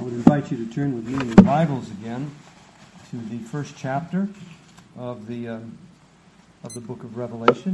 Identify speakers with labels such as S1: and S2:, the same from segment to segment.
S1: would invite you to turn with me in your Bibles again to the first chapter of the book of Revelation.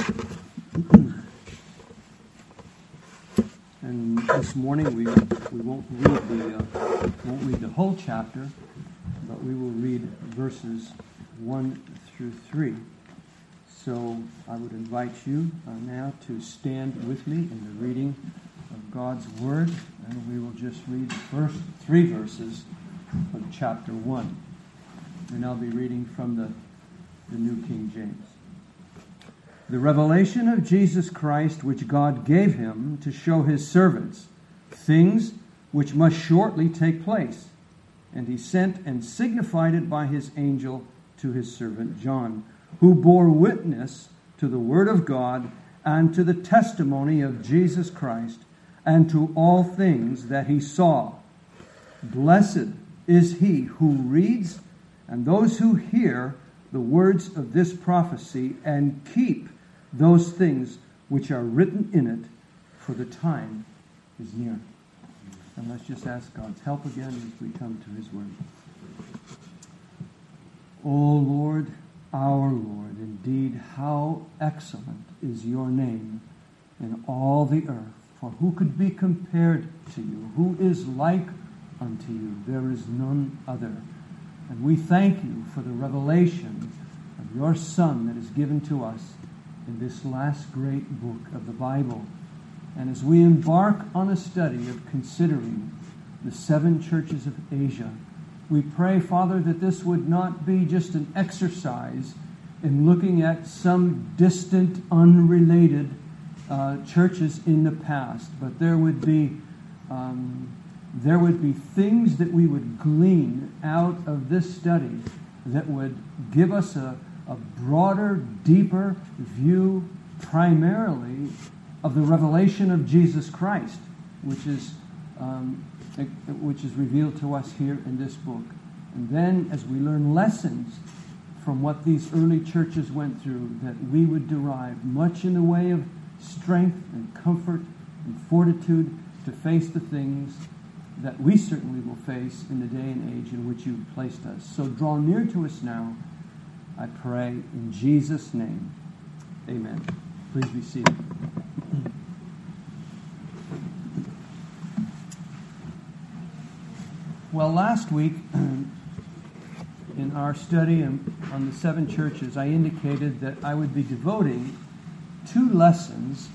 S1: And this morning we won't read the whole chapter, but we will read verses 1 through 3. So I would invite you now to stand with me in the reading of God's Word, and we will just read the first 3 verses of chapter 1. And I'll be reading from the New King James. The revelation of Jesus Christ, which God gave him to show his servants things which must shortly take place. And he sent and signified it by his angel to his servant John, who bore witness to the word of God and to the testimony of Jesus Christ, and to all things that he saw. Blessed is he who reads and those who hear the words of this prophecy and keep those things which are written in it, for the time is near. And let's just ask God's help again as we come to his word. O Lord, our Lord, indeed how excellent is your name in all the earth. For who could be compared to you? Who is like unto you? There is none other. And we thank you for the revelation of your Son that is given to us in this last great book of the Bible. And as we embark on a study of considering the 7 churches of Asia, we pray, Father, that this would not be just an exercise in looking at some distant, unrelated churches in the past, but there would be things that we would glean out of this study that would give us a broader, deeper view, primarily of the revelation of Jesus Christ, which is revealed to us here in this book. And then, as we learn lessons from what these early churches went through, that we would derive much in the way of strength and comfort and fortitude to face the things that we certainly will face in the day and age in which you've placed us. So draw near to us now, I pray, in Jesus' name. Amen. Please be seated. Well, last week, in our study on the 7 churches, I indicated that I would be devoting 2 lessons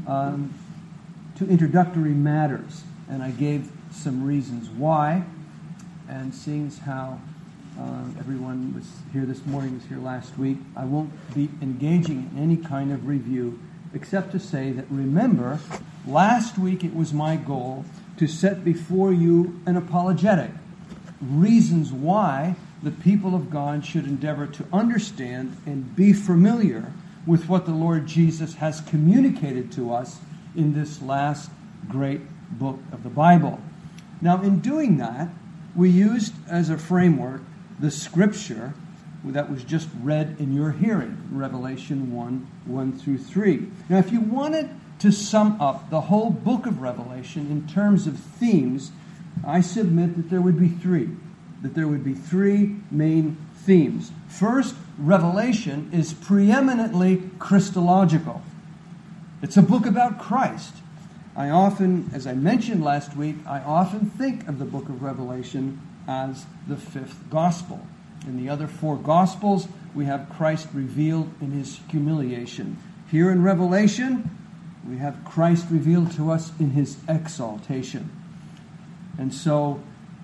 S1: to introductory matters, and I gave some reasons why. And seeing as how everyone was here this morning, was here last week, I won't be engaging in any kind of review, except to say that, remember, last week it was my goal to set before you an apologetic, reasons why the people of God should endeavor to understand and be familiar with what the Lord Jesus has communicated to us in this last great book of the Bible. Now, in doing that, we used as a framework the scripture that was just read in your hearing, Revelation 1 through 3. Now, if you wanted to sum up the whole book of Revelation in terms of themes, I submit that there would be 3. That there would be 3 main themes. First, Revelation is preeminently Christological. It's a book about Christ. I often, as I mentioned last week, I often think of the book of Revelation as the 5th gospel. In the other 4 gospels, we have Christ revealed in his humiliation. Here in Revelation, we have Christ revealed to us in his exaltation. And so,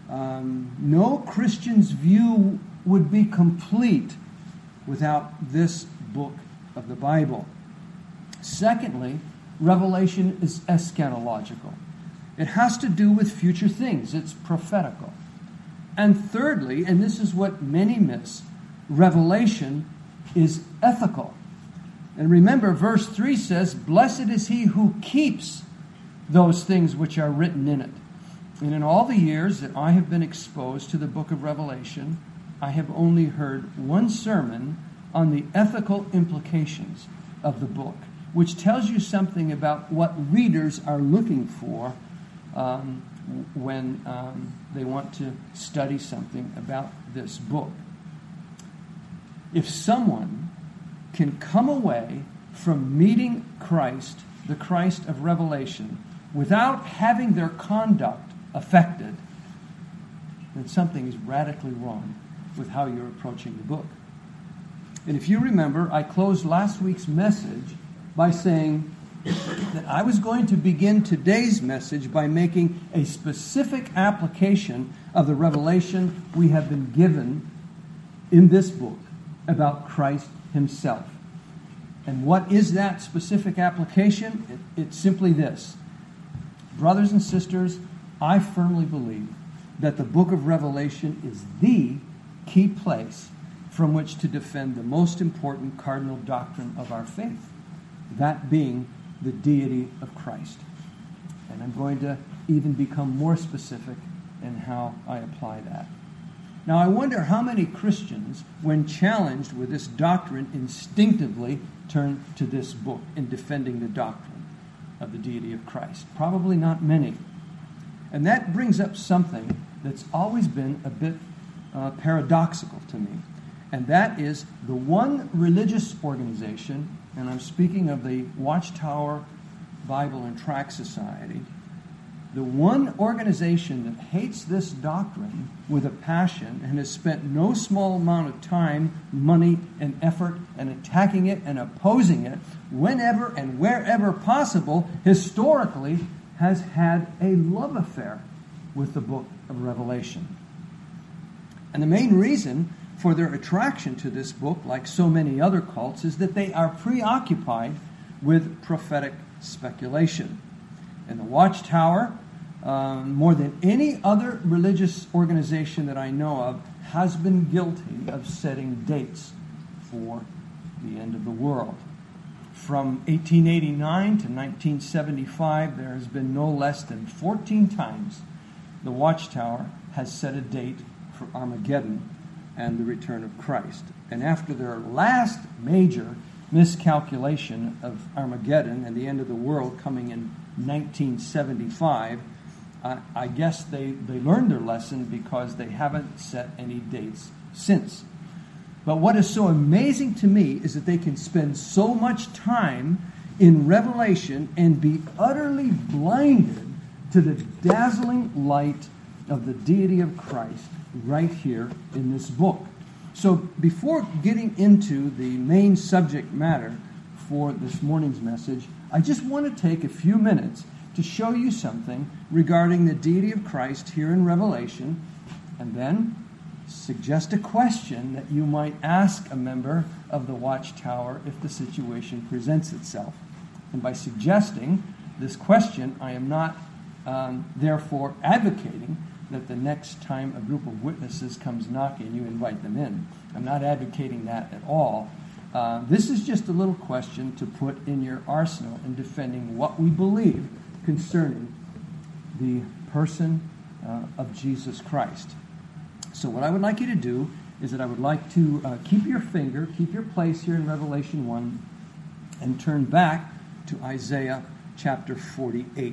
S1: no Christian's view would be complete without this book of the Bible. Secondly, Revelation is eschatological. It has to do with future things. It's prophetical. And thirdly, and this is what many miss, Revelation is ethical. And remember, verse 3 says, "Blessed is he who keeps those things which are written in it." And in all the years that I have been exposed to the book of Revelation, I have only heard one sermon on the ethical implications of the book, which tells you something about what readers are looking for when they want to study something about this book. If someone can come away from meeting Christ, the Christ of Revelation, without having their conduct affected, then something is radically wrong with how you're approaching the book. And if you remember, I closed last week's message by saying that I was going to begin today's message by making a specific application of the revelation we have been given in this book about Christ himself. And what is that specific application? It's simply this. Brothers and sisters, I firmly believe that the book of Revelation is the key place from which to defend the most important cardinal doctrine of our faith, that being the deity of Christ. And I'm going to even become more specific in how I apply that. Now, I wonder how many Christians, when challenged with this doctrine, instinctively turn to this book in defending the doctrine of the deity of Christ. Probably not many. And that brings up something that's always been a bit paradoxical to me. And that is the one religious organization, and I'm speaking of the Watchtower Bible and Tract Society, the one organization that hates this doctrine with a passion and has spent no small amount of time, money, and effort in attacking it and opposing it whenever and wherever possible, historically has had a love affair with the book of Revelation. And the main reason for their attraction to this book, like so many other cults, is that they are preoccupied with prophetic speculation. And the Watchtower, more than any other religious organization that I know of, has been guilty of setting dates for the end of the world. From 1889 to 1975, there has been no less than 14 times the Watchtower has set a date for Armageddon and the return of Christ. And after their last major miscalculation of Armageddon and the end of the world coming in 1975, I guess they learned their lesson because they haven't set any dates since. But what is so amazing to me is that they can spend so much time in Revelation and be utterly blinded to the dazzling light of the deity of Christ right here in this book. So before getting into the main subject matter for this morning's message, I just want to take a few minutes to show you something regarding the deity of Christ here in Revelation, and then suggest a question that you might ask a member of the Watchtower if the situation presents itself. And by suggesting this question, I am not therefore advocating that the next time a group of witnesses comes knocking, you invite them in. I'm not advocating that at all. This is just a little question to put in your arsenal in defending what we believe concerning the person of Jesus Christ. So what I would like you to do is that I would like to keep your place here in Revelation 1, and turn back to Isaiah chapter 48.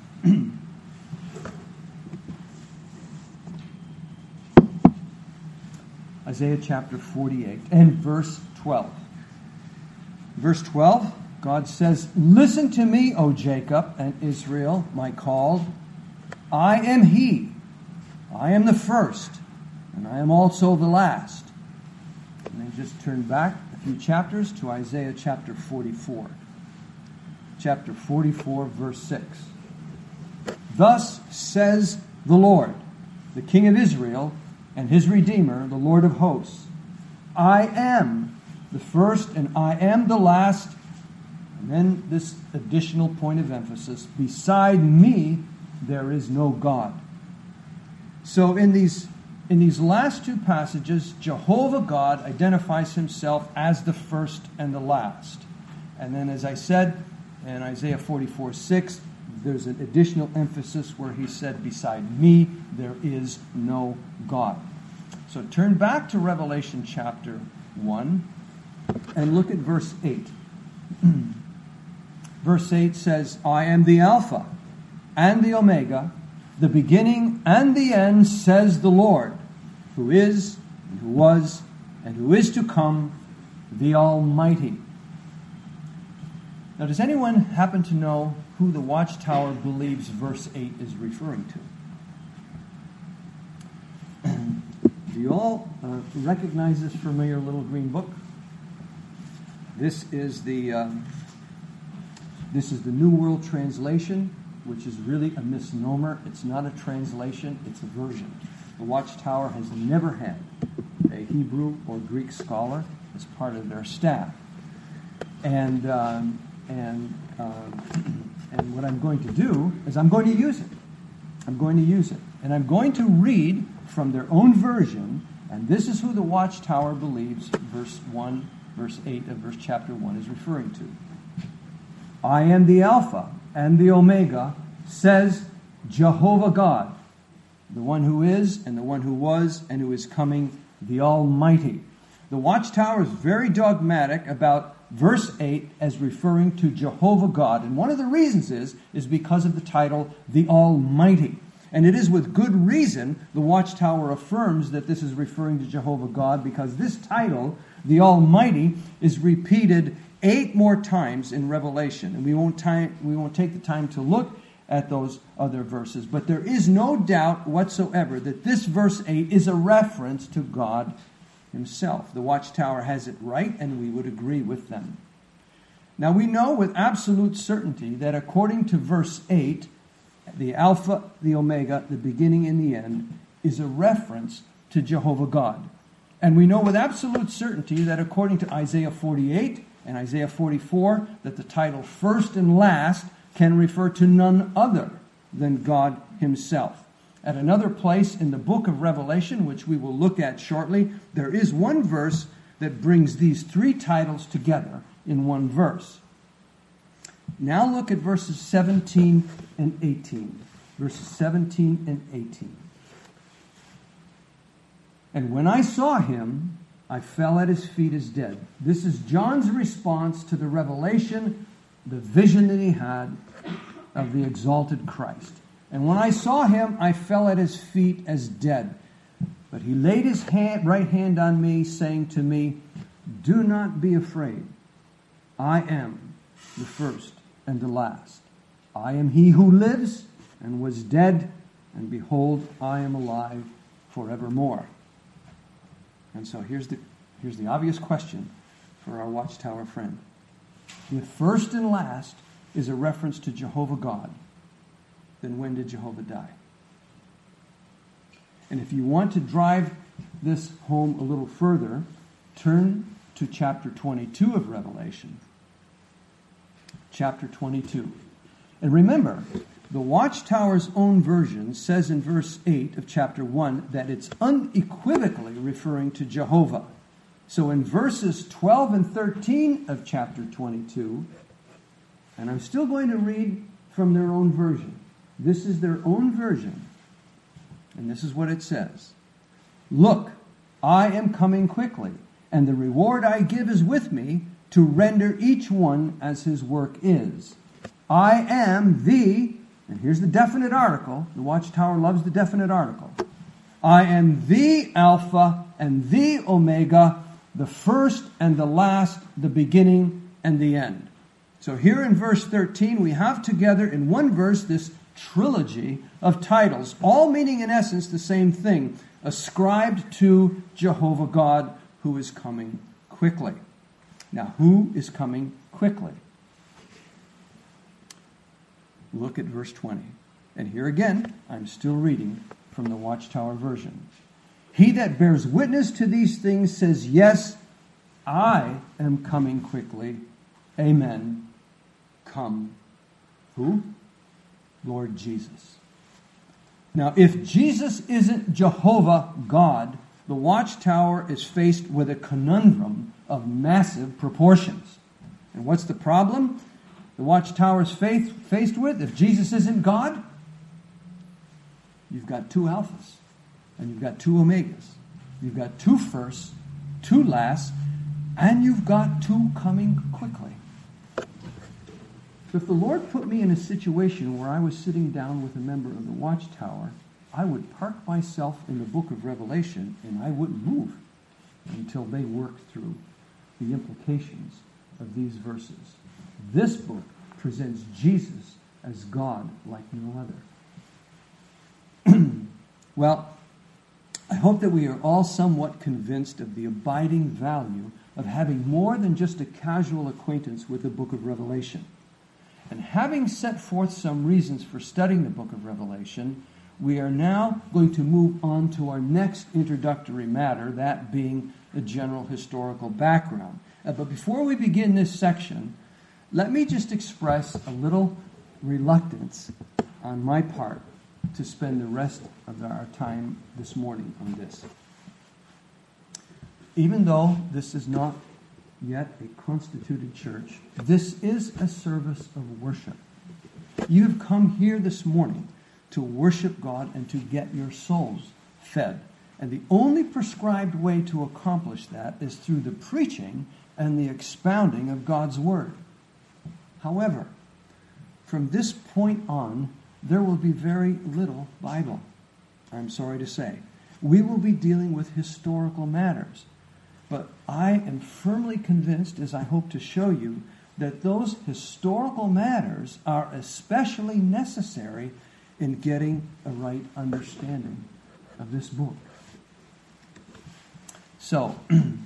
S1: Isaiah chapter 48 and verse 12. Verse 12, God says, "Listen to me, O Jacob and Israel, my called. I am he. I am the first, and I am also the last." And then just turn back a few chapters to Isaiah chapter 44. Chapter 44, verse 6. "Thus says the Lord, the King of Israel, and his Redeemer, the Lord of hosts. I am the first and I am the last." And then this additional point of emphasis, "Beside me there is no God." So in these last two passages, Jehovah God identifies himself as the first and the last. And then, as I said, in Isaiah 44:6, there's an additional emphasis where he said, "Beside me there is no God." So turn back to Revelation chapter 1 and look at verse 8. Verse 8 says, "I am the Alpha and the Omega, the beginning and the end, says the Lord, who is, and who was, and who is to come, the Almighty. Now, does anyone happen to know who the Watchtower believes verse 8 is referring to? Do you all recognize this familiar little green book? This is the New World Translation, which is really a misnomer. It's not a translation, it's a version. The Watchtower has never had a Hebrew or Greek scholar as part of their staff. And what I'm going to do is I'm going to use it. I'm going to use it. And I'm going to read from their own version, and this is who the Watchtower believes verse 8 of verse chapter 1 is referring to. I am the Alpha and the Omega, says Jehovah God, the one who is and the one who was and who is coming, the Almighty. The Watchtower is very dogmatic about verse 8 as referring to Jehovah God. And one of the reasons is because of the title, the Almighty. And it is with good reason the Watchtower affirms that this is referring to Jehovah God, because this title, the Almighty, is repeated 8 more times in Revelation. And we won't take the time to look at those other verses. But there is no doubt whatsoever that this verse 8 is a reference to God Himself. The Watchtower has it right, and we would agree with them. Now we know with absolute certainty that according to verse 8, the Alpha, the Omega, the beginning and the end, is a reference to Jehovah God. And we know with absolute certainty that according to Isaiah 48 and Isaiah 44, that the title first and last can refer to none other than God Himself. At another place in the book of Revelation, which we will look at shortly, there is one verse that brings these 3 titles together in one verse. Now look at verses 17 and 18. Verses 17 and 18. And when I saw Him, I fell at His feet as dead. This is John's response to the revelation, the vision that he had of the exalted Christ. And when I saw Him, I fell at His feet as dead. But He laid His right hand on me, saying to me, do not be afraid. I am the first and the last. I am He who lives and was dead, and behold, I am alive forevermore. And so here's the obvious question for our Watchtower friend. If first and last is a reference to Jehovah God, then when did Jehovah die? And if you want to drive this home a little further, turn to chapter 22 of Revelation. Chapter 22. And remember, the Watchtower's own version says in verse 8 of chapter 1 that it's unequivocally referring to Jehovah. So in verses 12 and 13 of chapter 22, and I'm still going to read from their own version. This is their own version. And this is what it says. Look, I am coming quickly, and the reward I give is with me to render each one as his work is. I am the, and here's the definite article. The Watchtower loves the definite article. I am the Alpha and the Omega, the first and the last, the beginning and the end. So here in verse 13, we have together in one verse this trilogy of titles, all meaning in essence the same thing, ascribed to Jehovah God, who is coming quickly. Now, who is coming quickly? Look at verse 20. And here again, I'm still reading from the Watchtower version. He that bears witness to these things says, yes, I am coming quickly. Amen. Come. Who? Lord Jesus. Now, if Jesus isn't Jehovah God, the Watchtower is faced with a conundrum of massive proportions. And what's the problem the Watchtower is faced with? If Jesus isn't God, you've got 2 alphas, and you've got 2 omegas. You've got 2 firsts, 2 lasts, and you've got 2 coming quickly. So if the Lord put me in a situation where I was sitting down with a member of the Watchtower, I would park myself in the book of Revelation and I wouldn't move until they worked through the implications of these verses. This book presents Jesus as God like no other. Well, I hope that we are all somewhat convinced of the abiding value of having more than just a casual acquaintance with the book of Revelation. And having set forth some reasons for studying the book of Revelation, we are now going to move on to our next introductory matter, that being the general historical background. But before we begin this section, let me just express a little reluctance on my part to spend the rest of our time this morning on this. Even though this is not yet a constituted church, this is a service of worship. You've come here this morning to worship God and to get your souls fed. And the only prescribed way to accomplish that is through the preaching and the expounding of God's Word. However, from this point on, there will be very little Bible, I'm sorry to say. We will be dealing with historical matters. But I am firmly convinced, as I hope to show you, that those historical matters are especially necessary in getting a right understanding of this book. So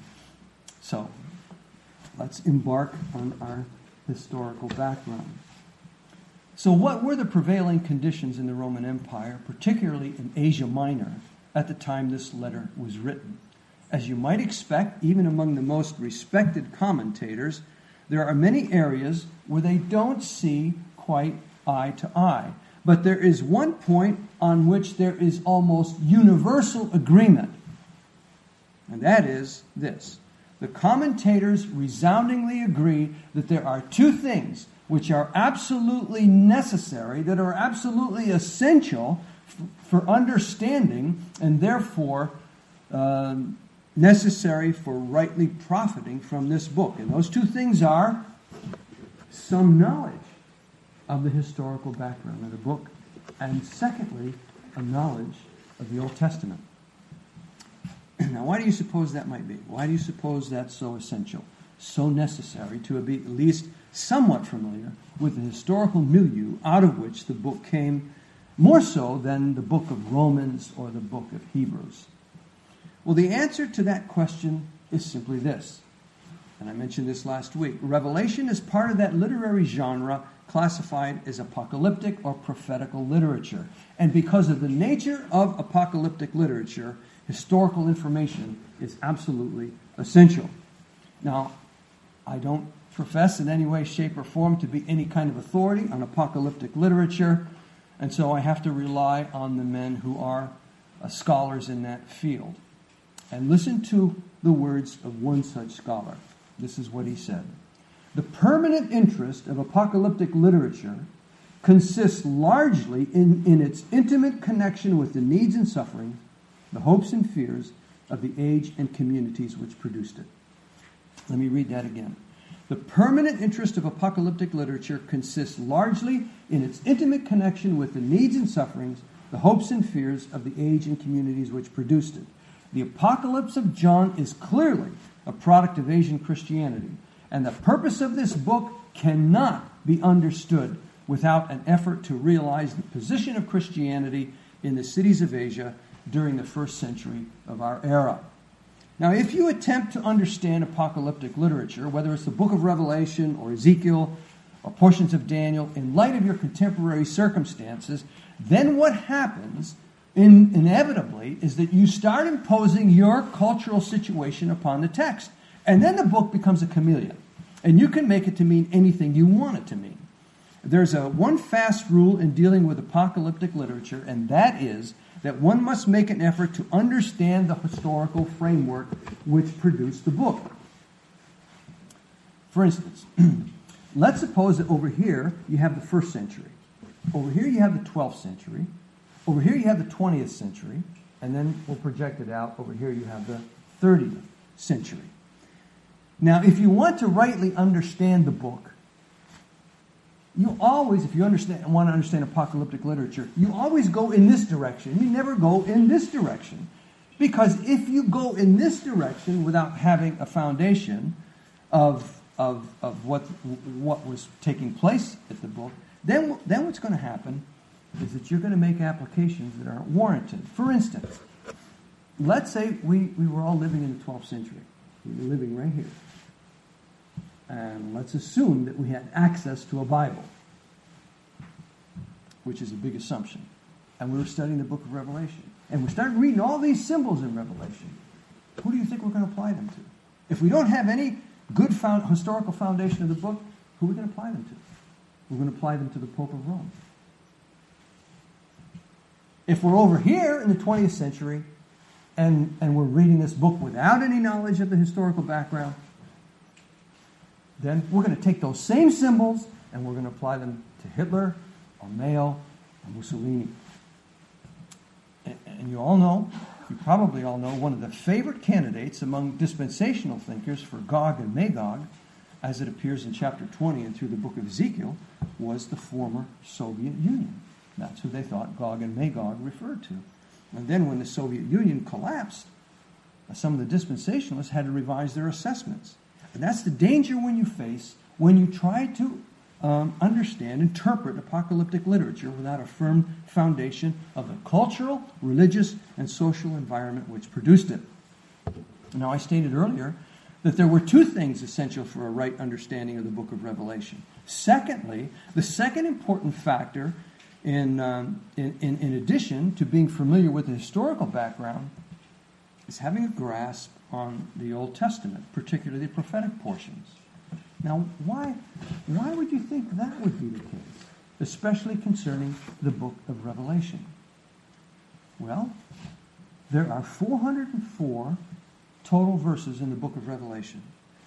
S1: let's embark on our historical background. So what were the prevailing conditions in the Roman Empire, particularly in Asia Minor, at the time this letter was written? As you might expect, even among the most respected commentators, there are many areas where they don't see quite eye to eye. But there is one point on which there is almost universal agreement, and that is this. The commentators resoundingly agree that there are two things which are absolutely necessary, that are absolutely essential for understanding, and therefore necessary for rightly profiting from this book. And those two things are some knowledge of the historical background of the book, and secondly, a knowledge of the Old Testament. Now, why do you suppose that might be? Why do you suppose that's so essential, so necessary to be at least somewhat familiar with the historical milieu out of which the book came, more so than the book of Romans or the book of Hebrews? Well, the answer to that question is simply this, and I mentioned this last week. Revelation is part of that literary genre classified as apocalyptic or prophetical literature. And because of the nature of apocalyptic literature, historical information is absolutely essential. Now, I don't profess in any way, shape, or form to be any kind of authority on apocalyptic literature, and so I have to rely on the men who are scholars in that field. And listen to the words of one such scholar. This is what he said. The permanent interest of apocalyptic literature consists largely in its intimate connection with the needs and suffering, the hopes and fears of the age and communities which produced it. Let me read that again. The permanent interest of apocalyptic literature consists largely in its intimate connection with the needs and sufferings, the hopes and fears of the age and communities which produced it. The Apocalypse of John is clearly a product of Asian Christianity, and the purpose of this book cannot be understood without an effort to realize the position of Christianity in the cities of Asia during the first century of our era. Now, if you attempt to understand apocalyptic literature, whether it's the book of Revelation or Ezekiel or portions of Daniel, in light of your contemporary circumstances, then what happens inevitably is that you start imposing your cultural situation upon the text. And then the book becomes a chameleon. And you can make it to mean anything you want it to mean. There's one fast rule in dealing with apocalyptic literature, and that is that one must make an effort to understand the historical framework which produced the book. For instance, let's suppose that over here you have the 1st century. Over here you have the 12th century. Over here you have the 20th century. And then we'll project it out. Over here you have the 30th century. Now, if you want to rightly understand the book, You always, if you want to understand apocalyptic literature, you always go in this direction. You never go in this direction. Because if you go in this direction without having a foundation of what was taking place at the book, then what's going to happen is that you're going to make applications that aren't warranted. For instance, let's say we were all living in the 12th century. We were living right here. And let's assume that we had access to a Bible, which is a big assumption. And we were studying the book of Revelation. And we started reading all these symbols in Revelation. Who do you think we're going to apply them to? If we don't have any good historical foundation of the book, who are we going to apply them to? We're going to apply them to the Pope of Rome. If we're over here in the 20th century and we're reading this book without any knowledge of the historical background, then we're going to take those same symbols and we're going to apply them to Hitler or Mayo or Mussolini. And you probably all know, one of the favorite candidates among dispensational thinkers for Gog and Magog, as it appears in chapter 20 and through the book of Ezekiel, was the former Soviet Union. That's who they thought Gog and Magog referred to. And then when the Soviet Union collapsed, some of the dispensationalists had to revise their assessments. And that's the danger when you try to interpret apocalyptic literature without a firm foundation of the cultural, religious, and social environment which produced it. Now, I stated earlier that there were two things essential for a right understanding of the book of Revelation. Secondly, the second important factor in addition to being familiar with the historical background is having a grasp on the Old Testament, particularly the prophetic portions. Now, why would you think that would be the case, especially concerning the book of Revelation? Well, there are 404 total verses in the book of Revelation.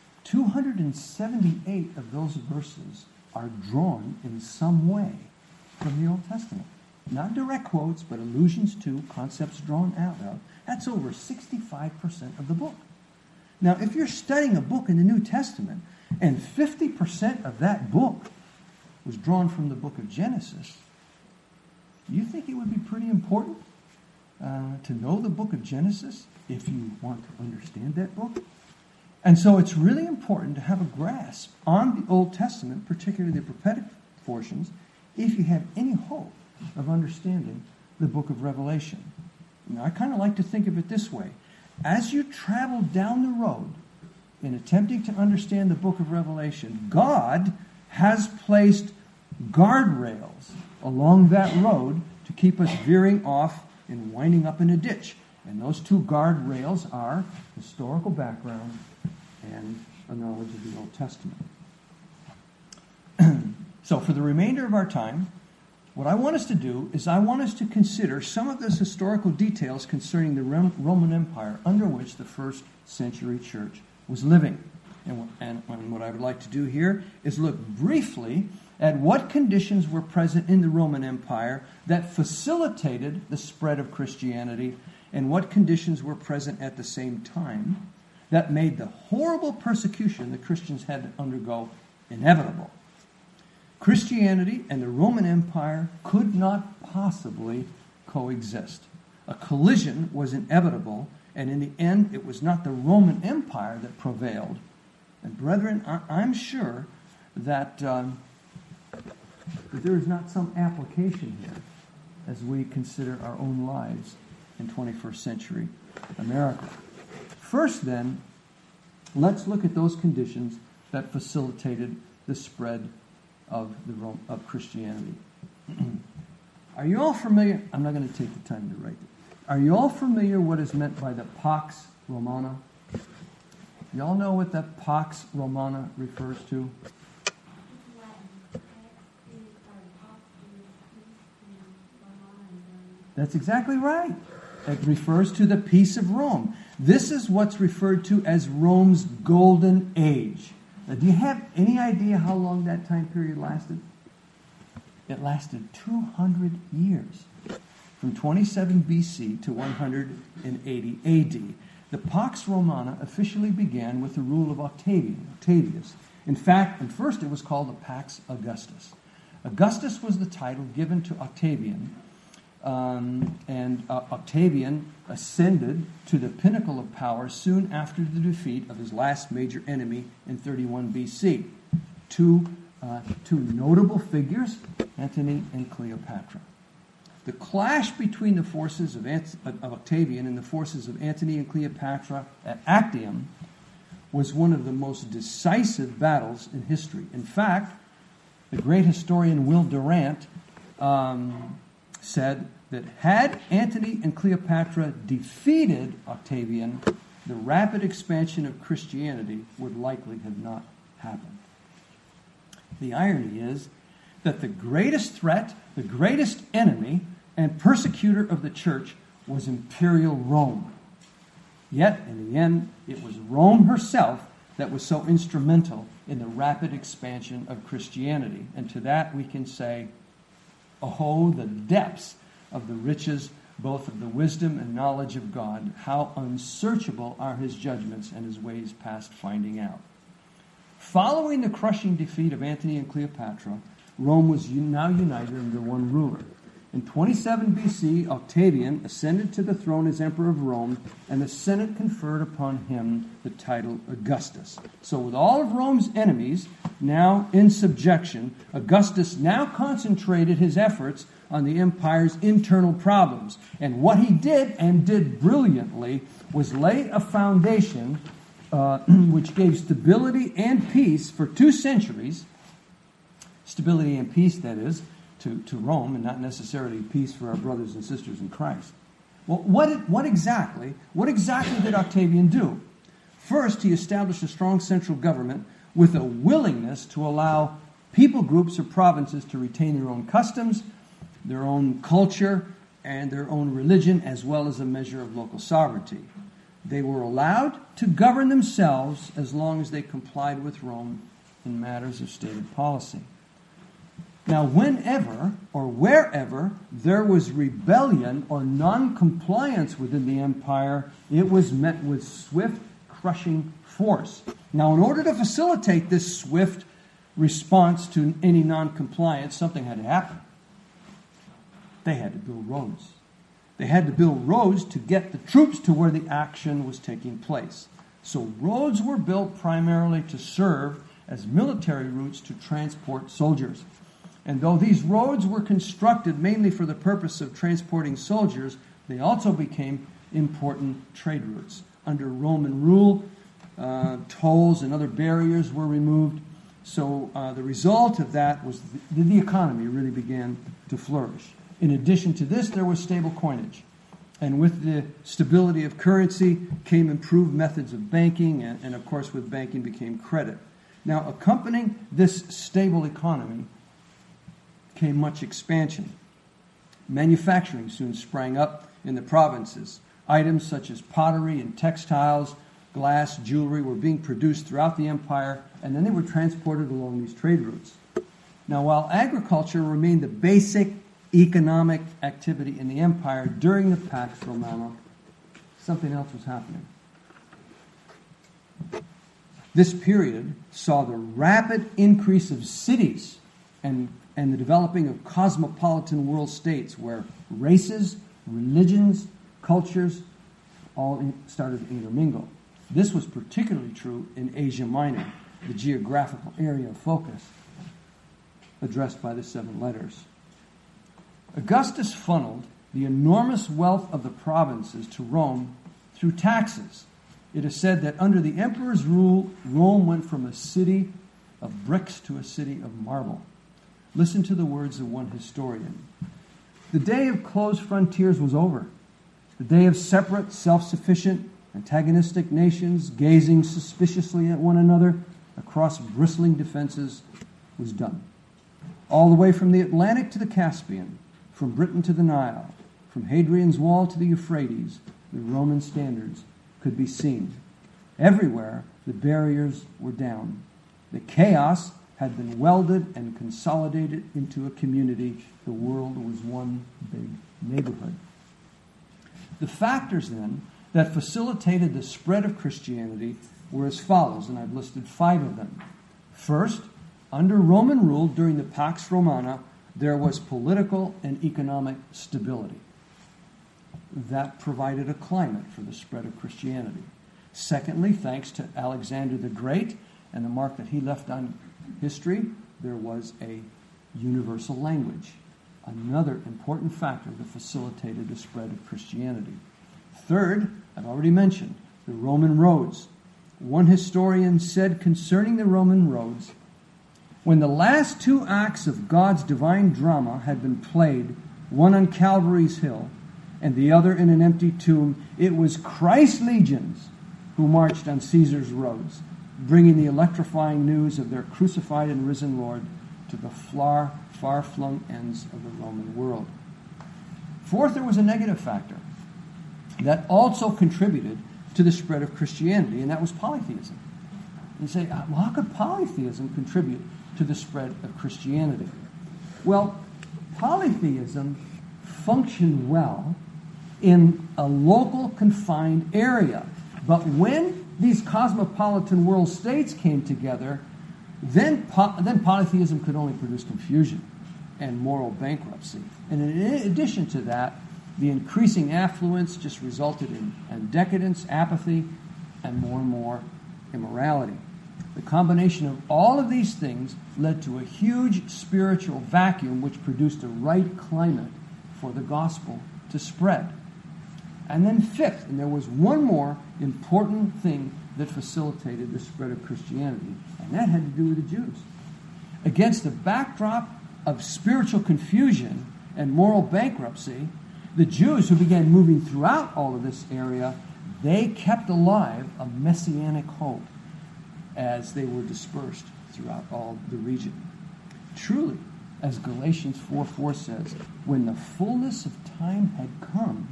S1: 278 of those verses are drawn in some way from the Old Testament. Not direct quotes, but allusions to, concepts drawn out of. That's over 65% of the book. Now, if you're studying a book in the New Testament, and 50% of that book was drawn from the book of Genesis, do you think it would be pretty important to know the book of Genesis if you want to understand that book? And so it's really important to have a grasp on the Old Testament, particularly the prophetic portions, if you have any hope of understanding the book of Revelation. Now, I kind of like to think of it this way. As you travel down the road in attempting to understand the book of Revelation, God has placed guardrails along that road to keep us veering off and winding up in a ditch. And those two guardrails are historical background and a knowledge of the Old Testament. So for the remainder of our time, what I want us to do is I want us to consider some of those historical details concerning the Roman Empire under which the first century church was living. And what I would like to do here is look briefly at what conditions were present in the Roman Empire that facilitated the spread of Christianity, and what conditions were present at the same time that made the horrible persecution the Christians had to undergo inevitable. Christianity and the Roman Empire could not possibly coexist. A collision was inevitable, and in the end, it was not the Roman Empire that prevailed. And brethren, I'm sure that there is not some application here as we consider our own lives in 21st century America. First, then, let's look at those conditions that facilitated the spread of Christianity. Are you all familiar? I'm not going to take the time to write it. Are you all familiar what is meant by the Pax Romana? You all know what the Pax Romana refers to? That's exactly right. It refers to the peace of Rome. This is what's referred to as Rome's golden age. Now, do you have any idea how long that time period lasted? It lasted 200 years, from 27 BC to 180 AD. The Pax Romana officially began with the rule of Octavius. In fact, at first it was called the Pax Augustus. Augustus was the title given to Octavian, and Octavian ascended to the pinnacle of power soon after the defeat of his last major enemy in 31 BC. Two notable figures, Antony and Cleopatra. The clash between the forces of Octavian and the forces of Antony and Cleopatra at Actium was one of the most decisive battles in history. In fact, the great historian Will Durant said that had Antony and Cleopatra defeated Octavian, the rapid expansion of Christianity would likely have not happened. The irony is that the greatest threat, the greatest enemy, and persecutor of the church was imperial Rome. Yet, in the end, it was Rome herself that was so instrumental in the rapid expansion of Christianity. And to that we can say, oh, the depths of the riches, both of the wisdom and knowledge of God. How unsearchable are his judgments and his ways past finding out. Following the crushing defeat of Antony and Cleopatra, Rome was now united under one ruler. In 27 BC, Octavian ascended to the throne as Emperor of Rome, and the Senate conferred upon him the title Augustus. So with all of Rome's enemies now in subjection, Augustus now concentrated his efforts on the empire's internal problems. And what he did, and did brilliantly, was lay a foundation which gave stability and peace for 2 centuries. Stability and peace, that is, to Rome, and not necessarily peace for our brothers and sisters in Christ. Well, what exactly did Octavian do? First, he established a strong central government with a willingness to allow people groups or provinces to retain their own customs, their own culture, and their own religion, as well as a measure of local sovereignty. They were allowed to govern themselves as long as they complied with Rome in matters of stated policy. Now, whenever or wherever there was rebellion or non-compliance within the empire, it was met with swift, crushing force. Now, in order to facilitate this swift response to any non-compliance, something had to happen. They had to build roads. They had to build roads to get the troops to where the action was taking place. So roads were built primarily to serve as military routes to transport soldiers. And though these roads were constructed mainly for the purpose of transporting soldiers, they also became important trade routes. Under Roman rule, tolls and other barriers were removed. So the result of that was the economy really began to flourish. In addition to this, there was stable coinage. And with the stability of currency came improved methods of banking, and of course with banking became credit. Now, accompanying this stable economy came much expansion. Manufacturing soon sprang up in the provinces. Items such as pottery and textiles, glass, jewelry were being produced throughout the empire, and then they were transported along these trade routes. Now, while agriculture remained the basic economic activity in the empire during the Pax Romana, something else was happening. This period saw the rapid increase of cities and the developing of cosmopolitan world states where races, religions, cultures all started to intermingle. This was particularly true in Asia Minor, the geographical area of focus addressed by the 7 letters. Augustus funneled the enormous wealth of the provinces to Rome through taxes. It is said that under the emperor's rule, Rome went from a city of bricks to a city of marble. Listen to the words of one historian. The day of closed frontiers was over. The day of separate, self-sufficient, antagonistic nations gazing suspiciously at one another across bristling defenses was done. All the way from the Atlantic to the Caspian, from Britain to the Nile, from Hadrian's Wall to the Euphrates, the Roman standards could be seen. Everywhere, the barriers were down. The chaos had been welded and consolidated into a community. The world was one big neighborhood. The factors, then, that facilitated the spread of Christianity were as follows, and I've listed 5 of them. First, under Roman rule during the Pax Romana, there was political and economic stability. That provided a climate for the spread of Christianity. Secondly, thanks to Alexander the Great and the mark that he left on history, there was a universal language, another important factor that facilitated the spread of Christianity. Third, I've already mentioned, the Roman roads. One historian said concerning the Roman roads, when the last two acts of God's divine drama had been played, one on Calvary's hill and the other in an empty tomb, it was Christ's legions who marched on Caesar's roads, bringing the electrifying news of their crucified and risen Lord to the far-flung ends of the Roman world. Fourth, there was a negative factor that also contributed to the spread of Christianity, and that was polytheism. You say, well, how could polytheism contribute to the spread of Christianity? Well, polytheism functioned well in a local confined area. But when these cosmopolitan world states came together, then polytheism could only produce confusion and moral bankruptcy. And in addition to that, the increasing affluence just resulted in decadence, apathy, and more immorality. The combination of all of these things led to a huge spiritual vacuum which produced a right climate for the gospel to spread. And then fifth, and there was one more important thing that facilitated the spread of Christianity, and that had to do with the Jews. Against the backdrop of spiritual confusion and moral bankruptcy, the Jews who began moving throughout all of this area, they kept alive a messianic hope as they were dispersed throughout all the region. Truly, as Galatians 4:4 says, when the fullness of time had come,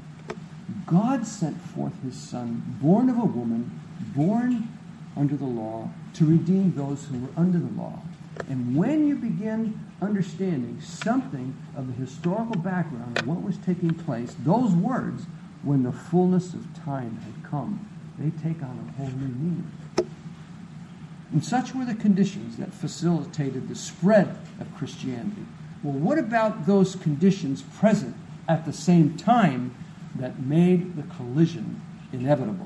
S1: God sent forth his Son, born of a woman, born under the law, to redeem those who were under the law. And when you begin understanding something of the historical background of what was taking place, those words, when the fullness of time had come, they take on a whole new meaning. And such were the conditions that facilitated the spread of Christianity. Well, what about those conditions present at the same time that made the collision inevitable?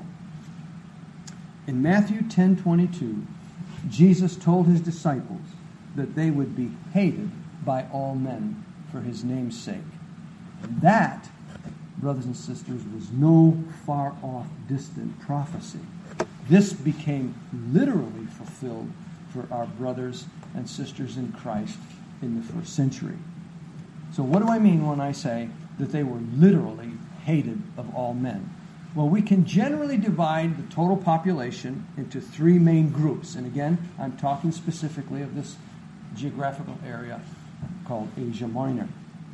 S1: In Matthew 10:22, Jesus told his disciples that they would be hated by all men for his name's sake. And that, brothers and sisters, was no far-off, distant prophecy. This became literally fulfilled for our brothers and sisters in Christ in the first century. So what do I mean when I say that they were literally hated of all men? Well, we can generally divide the total population into three main groups. And again, I'm talking specifically of this geographical area called Asia Minor.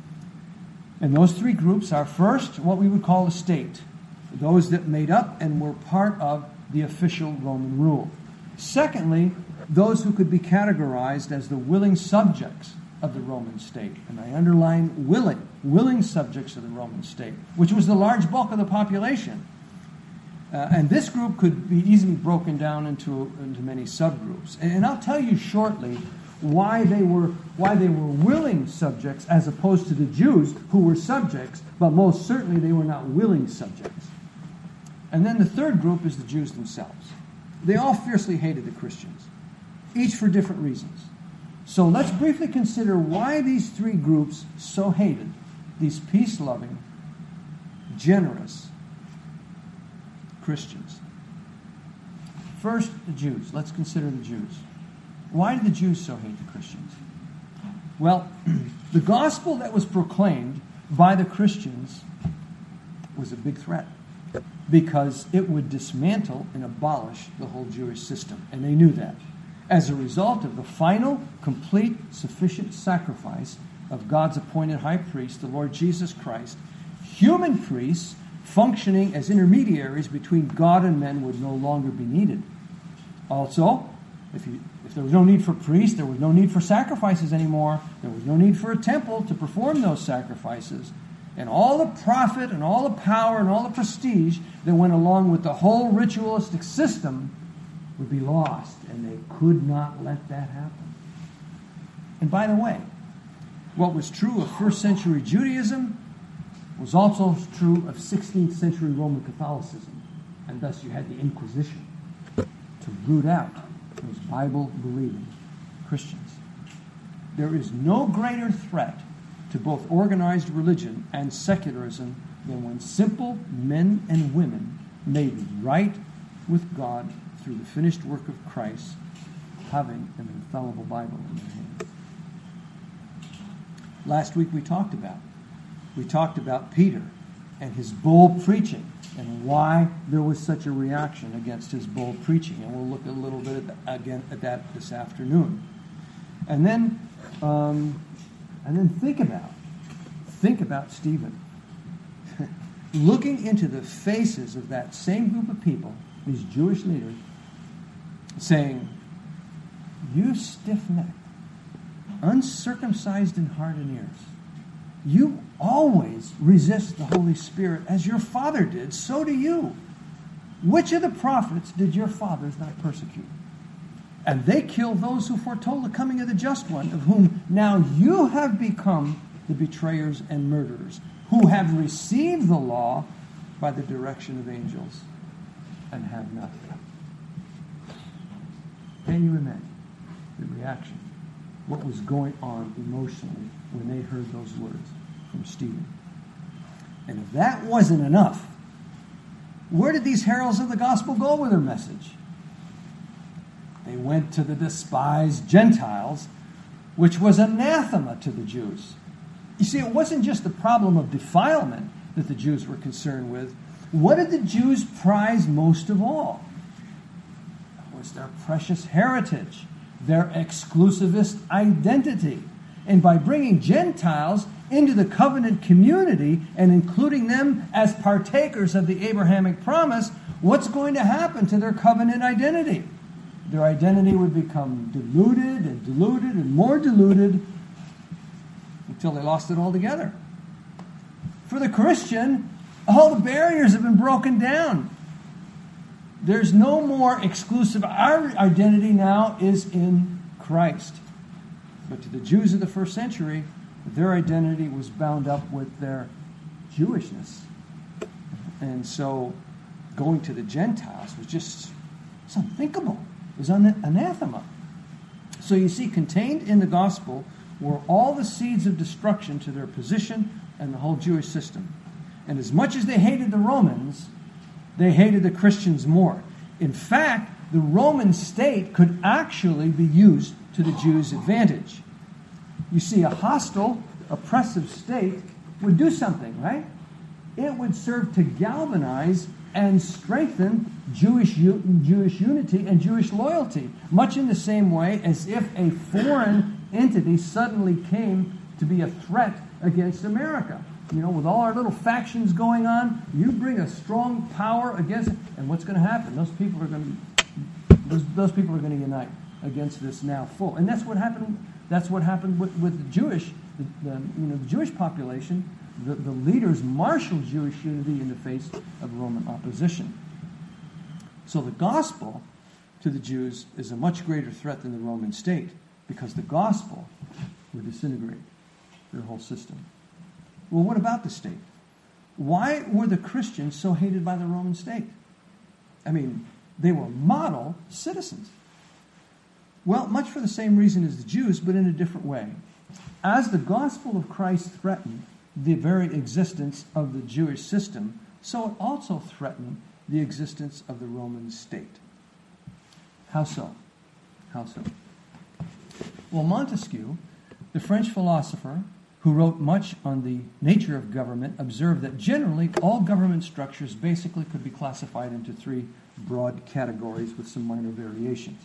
S1: And those three groups are, first, what we would call a state, those that made up and were part of the official Roman rule. Secondly, those who could be categorized as the willing subjects of the Roman state. And I underline willing subjects of the Roman state, which was the large bulk of the population. And this group could be easily broken down into many subgroups. And I'll tell you shortly why they were willing subjects as opposed to the Jews who were subjects, but most certainly they were not willing subjects. And then the third group is the Jews themselves. They all fiercely hated the Christians, each for different reasons. So let's briefly consider why these three groups so hated these peace-loving, generous Christians. First, the Jews. Let's consider the Jews. Why did the Jews so hate the Christians? Well, the gospel that was proclaimed by the Christians was a big threat because it would dismantle and abolish the whole Jewish system, and they knew that. As a result of the final, complete, sufficient sacrifice of God's appointed high priest, the Lord Jesus Christ, human priests functioning as intermediaries between God and men would no longer be needed. Also, if there was no need for priests, there was no need for sacrifices anymore. There was no need for a temple to perform those sacrifices. And all the profit and all the power and all the prestige that went along with the whole ritualistic system would be lost, and they could not let that happen. And by the way, what was true of first century Judaism was also true of 16th century Roman Catholicism. And thus you had the Inquisition to root out those Bible-believing Christians. There is no greater threat to both organized religion and secularism than when simple men and women made right with God through the finished work of Christ, having an infallible Bible in their hands. Last week we talked about Peter and his bold preaching and why there was such a reaction against his bold preaching. And we'll look a little bit at that this afternoon. And then think about Stephen. Looking into the faces of that same group of people, these Jewish leaders, saying, "You stiff-necked, uncircumcised in heart and ears, you always resist the Holy Spirit as your father did, so do you. Which of the prophets did your fathers not persecute? And they killed those who foretold the coming of the Just One, of whom now you have become the betrayers and murderers, who have received the law by the direction of angels and have not kept." Can you imagine the reaction? What was going on emotionally when they heard those words from Stephen? And if that wasn't enough, where did these heralds of the gospel go with their message? They went to the despised Gentiles, which was anathema to the Jews. You see, it wasn't just the problem of defilement that the Jews were concerned with. What did the Jews prize most of all? It was their precious heritage, their exclusivist identity. And by bringing Gentiles into the covenant community and including them as partakers of the Abrahamic promise, what's going to happen to their covenant identity? Their identity would become diluted and more diluted until they lost it altogether. For the Christian, all the barriers have been broken down. There's no more exclusive. Our identity now is in Christ. But to the Jews of the first century, their identity was bound up with their Jewishness. And so going to the Gentiles was just unthinkable. It was anathema. So you see, contained in the gospel were all the seeds of destruction to their position and the whole Jewish system. And as much as they hated the Romans, they hated the Christians more. In fact, the Roman state could actually be used to the Jews' advantage. You see, a hostile, oppressive state would do something, right? It would serve to galvanize and strengthen Jewish unity and Jewish loyalty, much in the same way as if a foreign entity suddenly came to be a threat against America. You know, with all our little factions going on, you bring a strong power against it, and what's going to happen? Those people are going to unite against this now foe, and that's what happened. That's what happened with the Jewish, the Jewish population. The leaders marshaled Jewish unity in the face of Roman opposition. So the gospel to the Jews is a much greater threat than the Roman state, because the gospel would disintegrate their whole system. Well, what about the state? Why were the Christians so hated by the Roman state? I mean, they were model citizens. Well, much for the same reason as the Jews, but in a different way. As the gospel of Christ threatened the very existence of the Jewish system, so it also threatened the existence of the Roman state. How so? How so? Well, Montesquieu, the French philosopher who wrote much on the nature of government, observed that generally all government structures basically could be classified into three broad categories with some minor variations.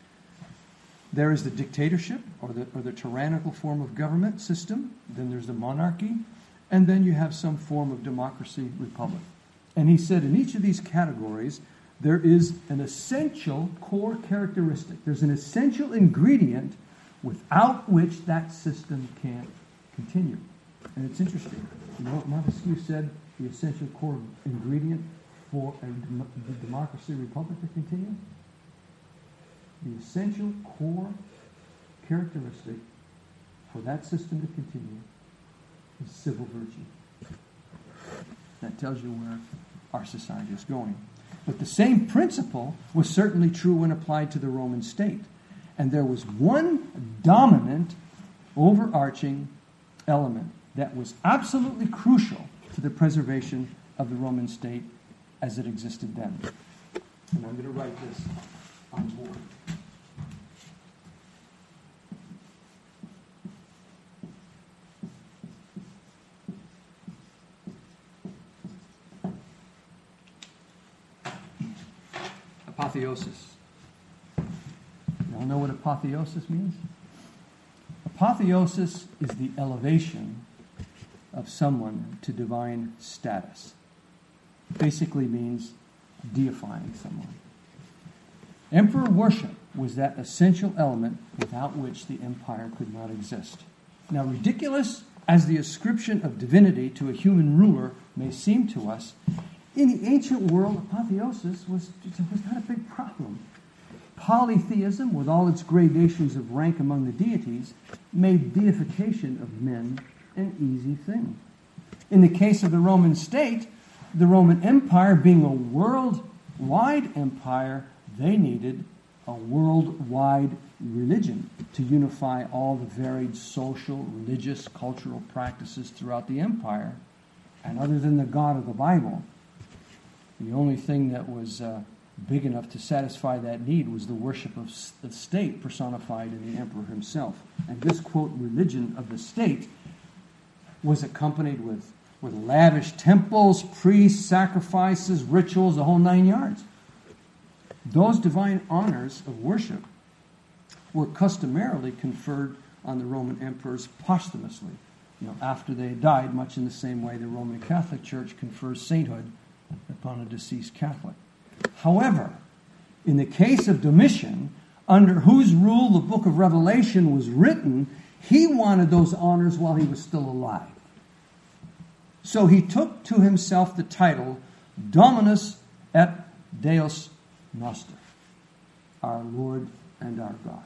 S1: There is the dictatorship, or the tyrannical form of government system. Then there's the monarchy. And then you have some form of democracy, republic. And he said in each of these categories, there is an essential core characteristic. There's an essential ingredient without which that system can't continue. And it's interesting. You know what Montesquieu said the essential core ingredient for a democracy, republic to continue? The essential core characteristic for that system to continue is civil virtue. That tells you where our society is going. But the same principle was certainly true when applied to the Roman state. And there was one dominant, overarching element that was absolutely crucial to the preservation of the Roman state as it existed then. And I'm going to write this on board. Apotheosis. You all know what apotheosis means? Apotheosis is the elevation of someone to divine status. Basically means deifying someone. Emperor worship was that essential element without which the empire could not exist. Now, ridiculous as the ascription of divinity to a human ruler may seem to us, in the ancient world, apotheosis was not a big problem. Polytheism, with all its gradations of rank among the deities, made deification of men an easy thing. In the case of the Roman state, the Roman Empire being a worldwide empire, they needed a worldwide religion to unify all the varied social, religious, cultural practices throughout the empire. And other than the God of the Bible, the only thing that was big enough to satisfy that need was the worship of the state personified in the emperor himself. And this, quote, religion of the state was accompanied with lavish temples, priests, sacrifices, rituals, the whole 9 yards. Those divine honors of worship were customarily conferred on the Roman emperors posthumously, after they died, much in the same way the Roman Catholic Church confers sainthood upon a deceased Catholic. However, in the case of Domitian, under whose rule the book of Revelation was written, he wanted those honors while he was still alive. So he took to himself the title Dominus et Deus Noster, our Lord and our God.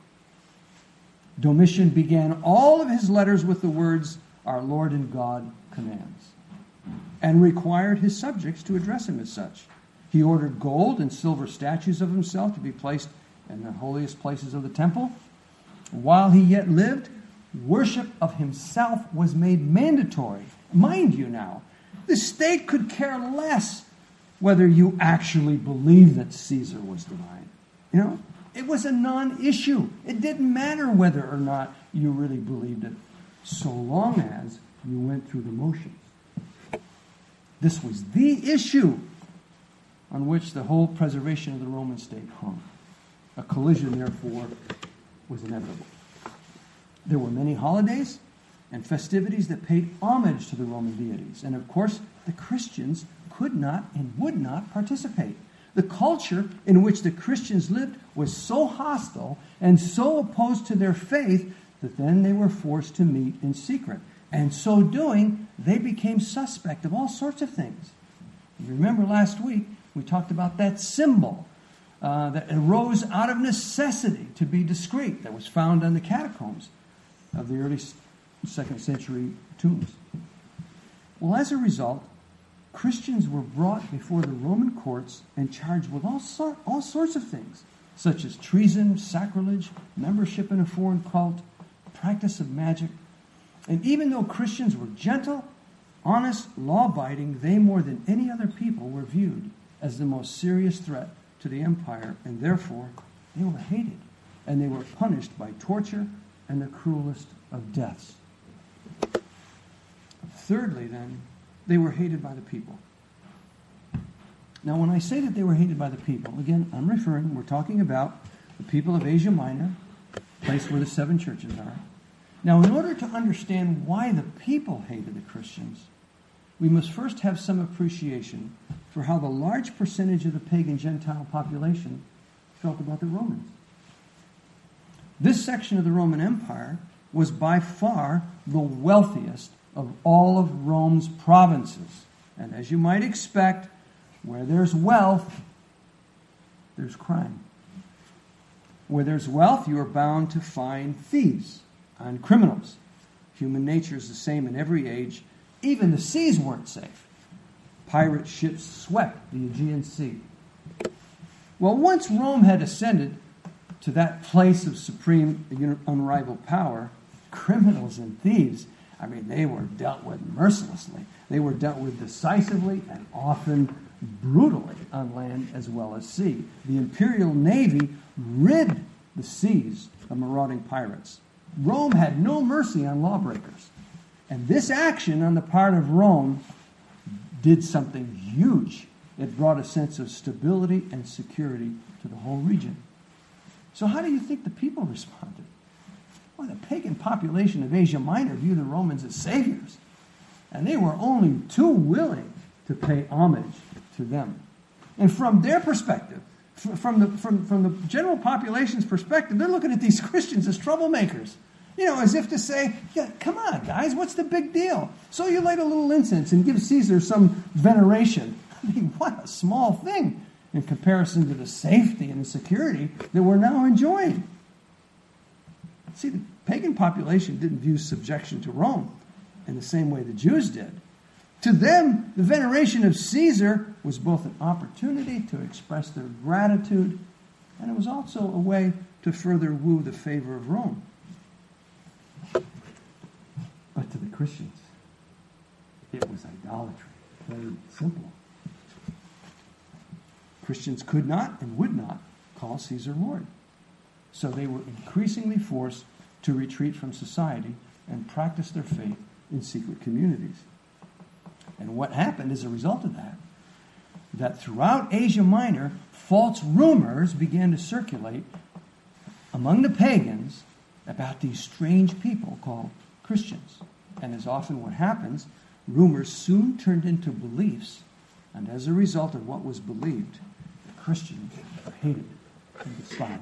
S1: Domitian began all of his letters with the words, "Our Lord and God commands," and required his subjects to address him as such. He ordered gold and silver statues of himself to be placed in the holiest places of the temple. While he yet lived, worship of himself was made mandatory. Mind you now, the state could care less whether you actually believe that Caesar was divine. It was a non-issue. It didn't matter whether or not you really believed it, so long as you went through the motions. This was the issue on which the whole preservation of the Roman state hung. A collision, therefore, was inevitable. There were many holidays and festivities that paid homage to the Roman deities. And of course, the Christians could not and would not participate. The culture in which the Christians lived was so hostile and so opposed to their faith that then they were forced to meet in secret. And so doing, they became suspect of all sorts of things. You remember last week, we talked about that symbol that arose out of necessity to be discreet that was found in the catacombs of the early 2nd century tombs. Well, as a result, Christians were brought before the Roman courts and charged with all sorts of things, such as treason, sacrilege, membership in a foreign cult, practice of magic. And even though Christians were gentle, honest, law-abiding, they more than any other people were viewed as the most serious threat to the empire, and therefore they were hated, and they were punished by torture and the cruelest of deaths. Thirdly, then, they were hated by the people. Now, when I say that they were hated by the people, again, we're talking about the people of Asia Minor, the place where the 7 churches are. Now, in order to understand why the people hated the Christians, we must first have some appreciation for how the large percentage of the pagan Gentile population felt about the Romans. This section of the Roman Empire was by far the wealthiest of all of Rome's provinces. And as you might expect, where there's wealth, there's crime. Where there's wealth, you are bound to find thieves. on criminals. Human nature is the same in every age. Even the seas weren't safe. Pirate ships swept the Aegean Sea. Well, once Rome had ascended to that place of supreme, unrivaled power, criminals and thieves, they were dealt with mercilessly. They were dealt with decisively and often brutally on land as well as sea. The imperial navy rid the seas of marauding pirates. Rome had no mercy on lawbreakers. And this action on the part of Rome did something huge. It brought a sense of stability and security to the whole region. So how do you think the people responded? Well, the pagan population of Asia Minor viewed the Romans as saviors, and they were only too willing to pay homage to them. And from their perspective, from the general population's perspective, they're looking at these Christians as troublemakers. As if to say, yeah, come on, guys, what's the big deal? So you light a little incense and give Caesar some veneration. What a small thing in comparison to the safety and the security that we're now enjoying. See, the pagan population didn't view subjection to Rome in the same way the Jews did. To them, the veneration of Caesar was both an opportunity to express their gratitude, and it was also a way to further woo the favor of Rome. But to the Christians, it was idolatry. Very simple. Christians could not and would not call Caesar Lord. So they were increasingly forced to retreat from society and practice their faith in secret communities. And what happened as a result of that throughout Asia Minor, false rumors began to circulate among the pagans about these strange people called Christians. And as often what happens, rumors soon turned into beliefs, and as a result of what was believed, the Christians were hated and despised.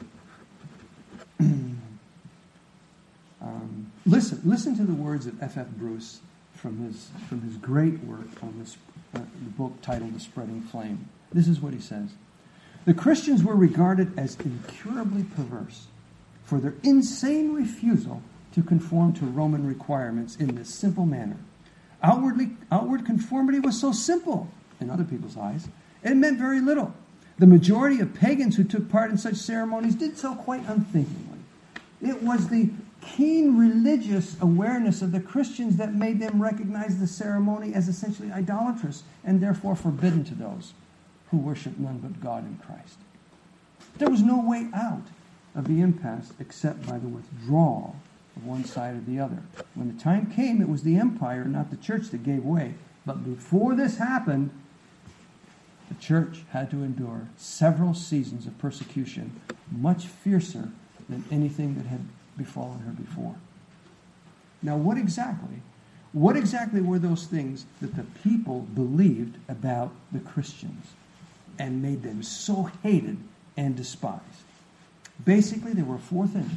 S1: Listen to the words of F.F. Bruce from his great work on the book titled The Spreading Flame. This is what he says. The Christians were regarded as incurably perverse for their insane refusal to conform to Roman requirements in this simple manner. Outward conformity was so simple in other people's eyes, it meant very little. The majority of pagans who took part in such ceremonies did so quite unthinkingly. It was the keen religious awareness of the Christians that made them recognize the ceremony as essentially idolatrous and therefore forbidden to those who worship none but God in Christ. There was no way out of the impasse except by the withdrawal of one side or the other. When the time came, it was the empire, not the church, that gave way. But before this happened, the church had to endure several seasons of persecution, much fiercer than anything that had befallen her before. Now, what exactly were those things that the people believed about the Christians and made them so hated and despised? Basically, there were four things.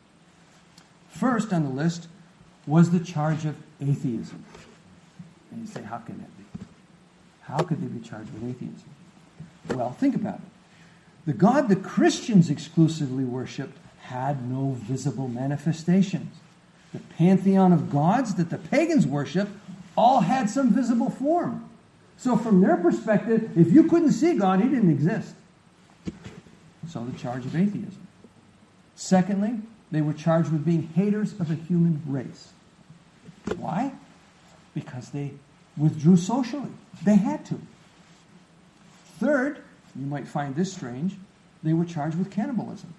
S1: First on the list was the charge of atheism. And you say, how can that be? How could they be charged with atheism? Well, think about it. The God the Christians exclusively worshipped had no visible manifestations. The pantheon of gods that the pagans worshiped all had some visible form. So from their perspective, if you couldn't see God, he didn't exist. So the charge of atheism. Secondly, they were charged with being haters of the human race. Why? Because they withdrew socially. They had to. Third, you might find this strange, they were charged with cannibalism.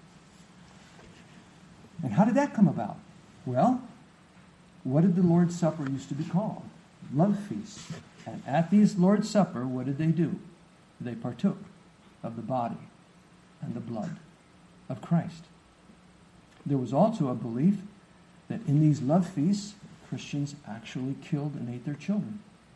S1: And how did that come about? Well, what did the Lord's Supper used to be called? Love feasts. And at these Lord's Supper, what did they do? They partook of the body and the blood of Christ. There was also a belief that in these love feasts, Christians actually killed and ate their children.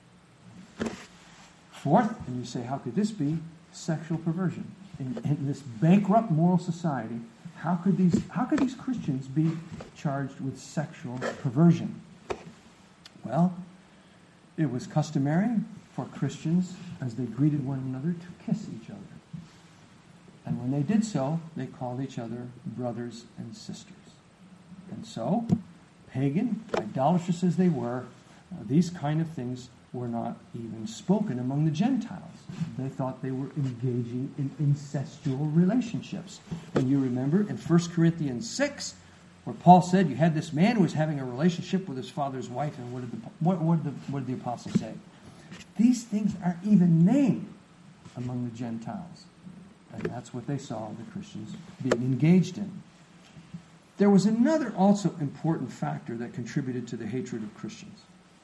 S1: Fourth, and you say, how could this be? Sexual perversion. In this bankrupt moral society, how could these Christians be charged with sexual perversion? Well, it was customary for Christians, as they greeted one another, to kiss each other. And when they did so, they called each other brothers and sisters. And so, pagan, idolatrous as they were, these kind of things were not even spoken among the Gentiles. They thought they were engaging in incestual relationships. And you remember in 1 Corinthians 6, where Paul said you had this man who was having a relationship with his father's wife, and what did the apostle say? These things aren't even named among the Gentiles. And that's what they saw the Christians being engaged in. There was another also important factor that contributed to the hatred of Christians.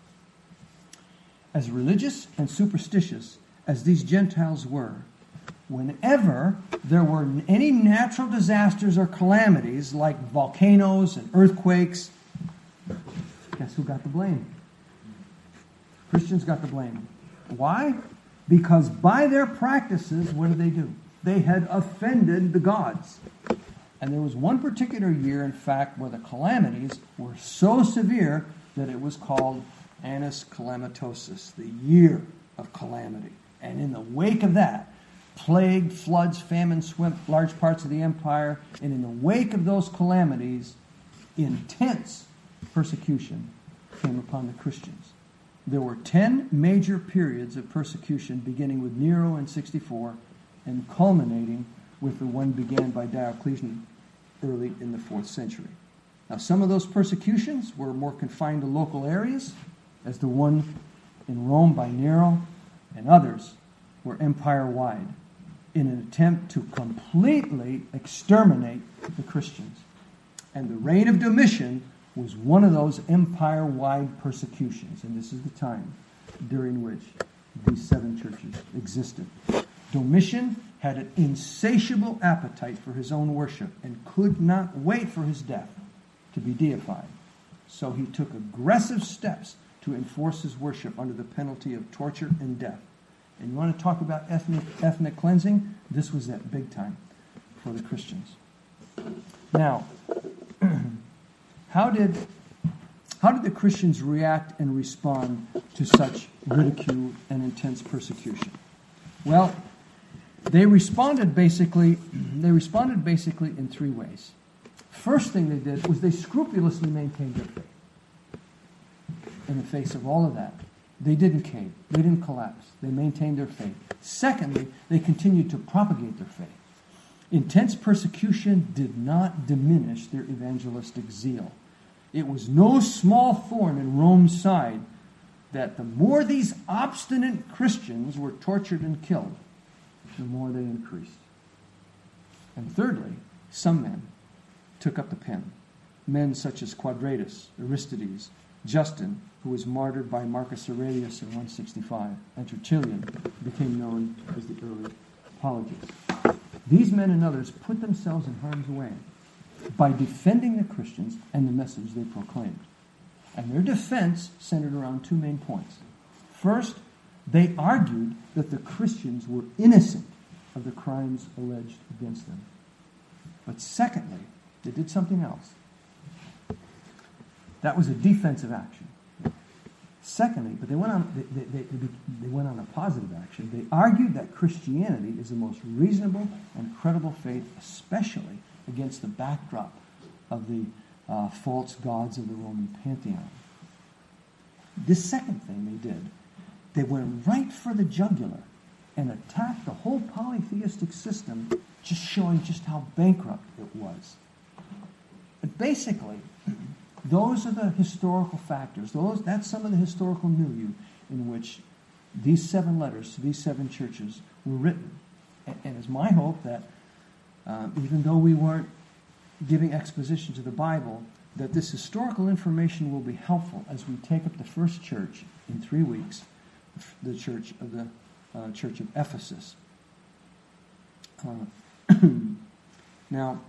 S1: As religious and superstitious as these Gentiles were, whenever there were any natural disasters or calamities like volcanoes and earthquakes, guess who got the blame? Christians got the blame. Why? Because by their practices, what did they do? They had offended the gods. And there was one particular year, in fact, where the calamities were so severe that it was called Annus Calamitosus, the year of calamity. And in the wake of that, plague, floods, famine swept large parts of the empire. And in the wake of those calamities, intense persecution came upon the Christians. There were 10 major periods of persecution, beginning with Nero in 64 and culminating with the one began by Diocletian early in the 4th century. Now, some of those persecutions were more confined to local areas, as the one in Rome by Nero, and others were empire-wide in an attempt to completely exterminate the Christians. And the reign of Domitian was one of those empire-wide persecutions, and this is the time during which these 7 churches existed. Domitian had an insatiable appetite for his own worship and could not wait for his death to be deified. So he took aggressive steps to enforce his worship under the penalty of torture and death. And you want to talk about ethnic cleansing? This was that big time for the Christians. Now, how did the Christians react and respond to such ridicule and intense persecution? Well, they responded basically in 3 ways. First thing they did was they scrupulously maintained their faith. In the face of all of that, they didn't cave. They didn't collapse. They maintained their faith. Secondly, they continued to propagate their faith. Intense persecution did not diminish their evangelistic zeal. It was no small thorn in Rome's side that the more these obstinate Christians were tortured and killed, the more they increased. And thirdly, some men took up the pen. Men such as Quadratus, Aristides, Justin, who was martyred by Marcus Aurelius in 165, and Tertullian became known as the early apologists. These men and others put themselves in harm's way by defending the Christians and the message they proclaimed. And their defense centered around 2 main points. First, they argued that the Christians were innocent of the crimes alleged against them. But secondly, they did something else. That was a defensive action. Secondly, but they went on a positive action. They argued that Christianity is the most reasonable and credible faith, especially against the backdrop of the false gods of the Roman pantheon. This second thing they did, they went right for the jugular and attacked the whole polytheistic system, just showing just how bankrupt it was. But basically, those are the historical factors. That's some of the historical milieu in which these 7 letters to these 7 churches were written. And it's my hope that even though we weren't giving exposition to the Bible, that this historical information will be helpful as we take up the first church in 3 weeks, the church of Ephesus. Now,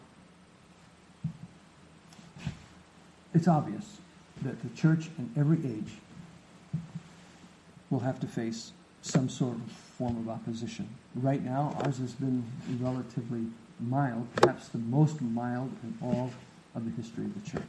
S1: it's obvious that the church in every age will have to face some sort of form of opposition. Right now, ours has been relatively mild, perhaps the most mild in all of the history of the church.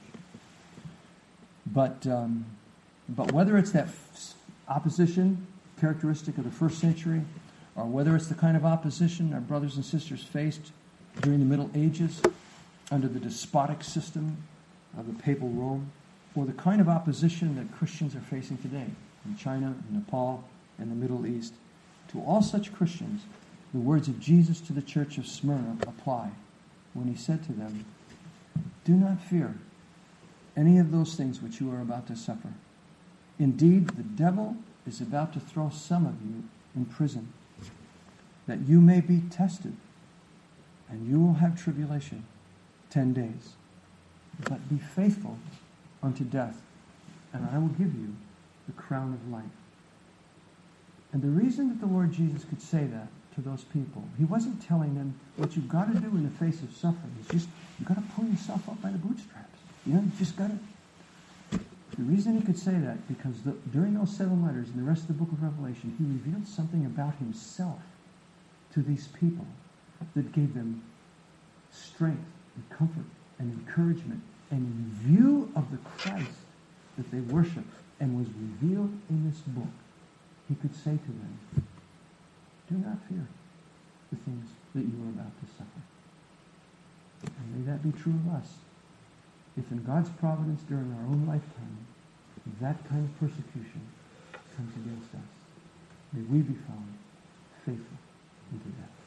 S1: But whether it's that opposition characteristic of the first century, or whether it's the kind of opposition our brothers and sisters faced during the Middle Ages under the despotic system of the papal Rome, or the kind of opposition that Christians are facing today in China, Nepal, and the Middle East. To all such Christians, the words of Jesus to the church of Smyrna apply when he said to them, "Do not fear any of those things which you are about to suffer. Indeed, the devil is about to throw some of you in prison, that you may be tested, and you will have tribulation 10 days. But be faithful unto death, and I will give you the crown of life." And the reason that the Lord Jesus could say that to those people, he wasn't telling them what you've got to do in the face of suffering. It's just, you've got to pull yourself up by the bootstraps. You just got to. The reason he could say that, because during those 7 letters in the rest of the book of Revelation, he revealed something about himself to these people that gave them strength and comfort and encouragement and view of the Christ that they worship and was revealed in this book. He could say to them, "Do not fear the things that you are about to suffer." And may that be true of us. If in God's providence during our own lifetime, that kind of persecution comes against us, may we be found faithful unto death.